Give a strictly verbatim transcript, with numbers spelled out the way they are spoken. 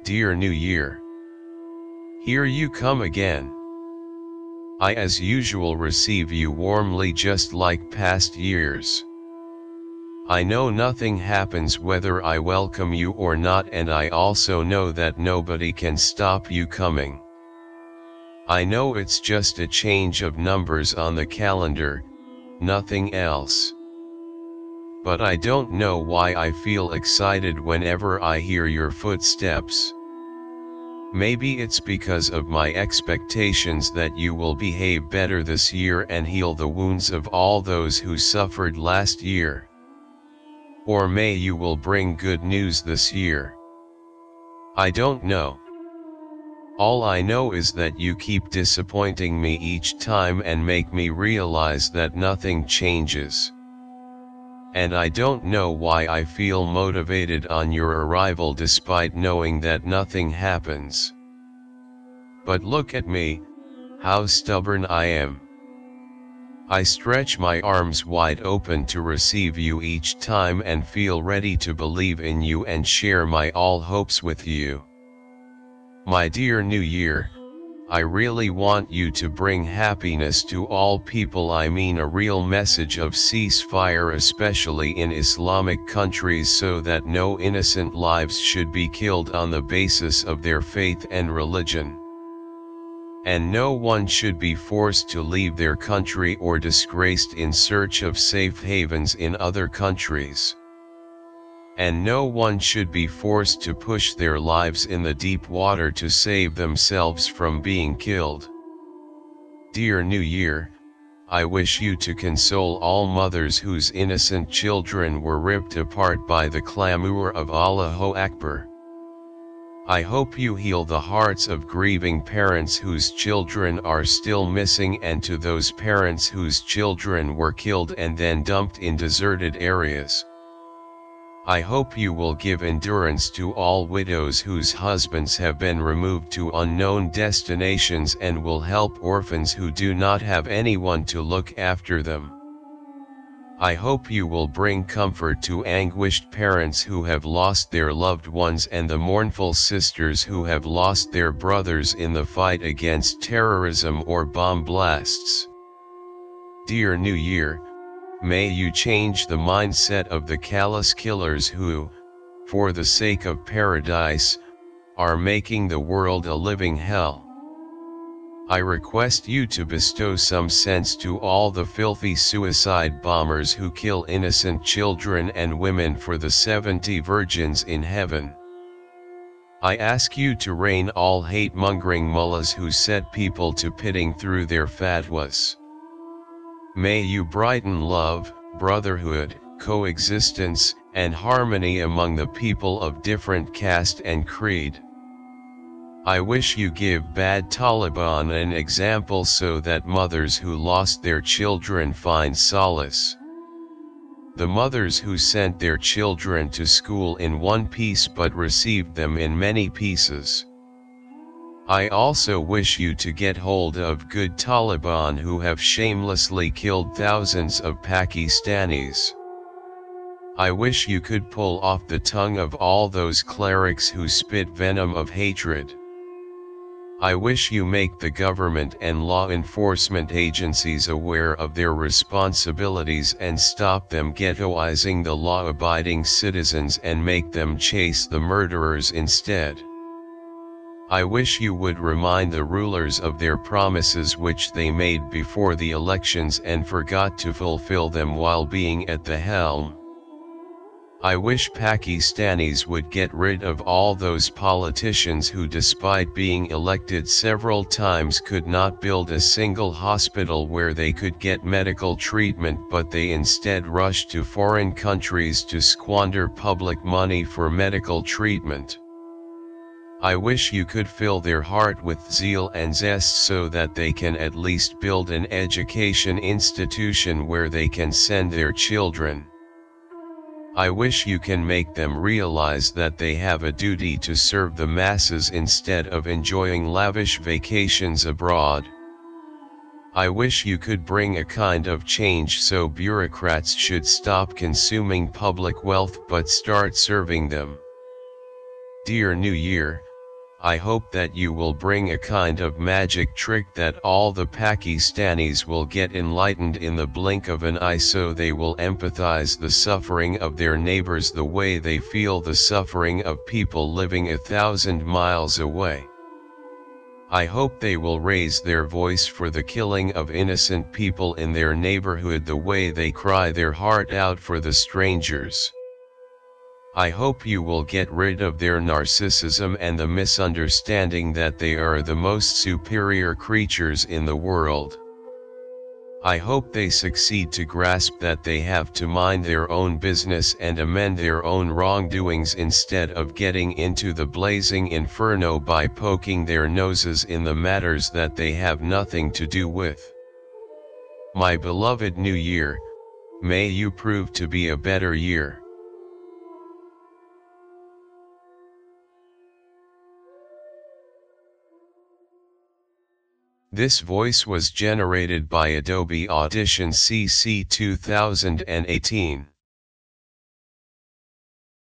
Dear New Year, here you come again. I as usual receive you warmly just like past years. I know nothing happens whether I welcome you or not, and I also know that nobody can stop you coming. I know it's just a change of numbers on the calendar, nothing else. But I don't know why I feel excited whenever I hear your footsteps. Maybe it's because of my expectations that you will behave better this year and heal the wounds of all those who suffered last year. Or may you will bring good news this year. I don't know. All I know is that you keep disappointing me each time and make me realize that nothing changes. And I don't know why I feel motivated on your arrival despite knowing that nothing happens. But look at me, how stubborn I am. I stretch my arms wide open to receive you each time and feel ready to believe in you and share my all hopes with you. My dear New Year, I really want you to bring happiness to all people. I mean a real message of ceasefire, especially in Islamic countries, so that no innocent lives should be killed on the basis of their faith and religion. And no one should be forced to leave their country or disgraced in search of safe havens in other countries. And no one should be forced to push their lives in the deep water to save themselves from being killed. Dear New Year, I wish you to console all mothers whose innocent children were ripped apart by the clamor of Allahu Akbar. I hope you heal the hearts of grieving parents whose children are still missing, and to those parents whose children were killed and then dumped in deserted areas. I hope you will give endurance to all widows whose husbands have been removed to unknown destinations, and will help orphans who do not have anyone to look after them. I hope you will bring comfort to anguished parents who have lost their loved ones and the mournful sisters who have lost their brothers in the fight against terrorism or bomb blasts. Dear New Year, may you change the mindset of the callous killers who, for the sake of paradise, are making the world a living hell. I request you to bestow some sense to all the filthy suicide bombers who kill innocent children and women for the seventy virgins in heaven. I ask you to rein all hate-mongering mullahs who set people to pitting through their fatwas. May you brighten love, brotherhood, coexistence, and harmony among the people of different caste and creed. I wish you give bad Taliban an example so that mothers who lost their children find solace. The mothers who sent their children to school in one piece but received them in many pieces. I also wish you to get hold of good Taliban who have shamelessly killed thousands of Pakistanis. I wish you could pull off the tongue of all those clerics who spit venom of hatred. I wish you make the government and law enforcement agencies aware of their responsibilities and stop them ghettoizing the law-abiding citizens and make them chase the murderers instead. I wish you would remind the rulers of their promises which they made before the elections and forgot to fulfill them while being at the helm. I wish Pakistanis would get rid of all those politicians who, despite being elected several times, could not build a single hospital where they could get medical treatment, but they instead rushed to foreign countries to squander public money for medical treatment. I wish you could fill their heart with zeal and zest so that they can at least build an education institution where they can send their children. I wish you can make them realize that they have a duty to serve the masses instead of enjoying lavish vacations abroad. I wish you could bring a kind of change so bureaucrats should stop consuming public wealth but start serving them. Dear New Year, I hope that you will bring a kind of magic trick that all the Pakistanis will get enlightened in the blink of an eye, so they will empathize the suffering of their neighbors the way they feel the suffering of people living a thousand miles away. I hope they will raise their voice for the killing of innocent people in their neighborhood the way they cry their heart out for the strangers. I hope you will get rid of their narcissism and the misunderstanding that they are the most superior creatures in the world. I hope they succeed to grasp that they have to mind their own business and amend their own wrongdoings instead of getting into the blazing inferno by poking their noses in the matters that they have nothing to do with. My beloved New Year, may you prove to be a better year. This voice was generated by Adobe Audition C C two thousand eighteen.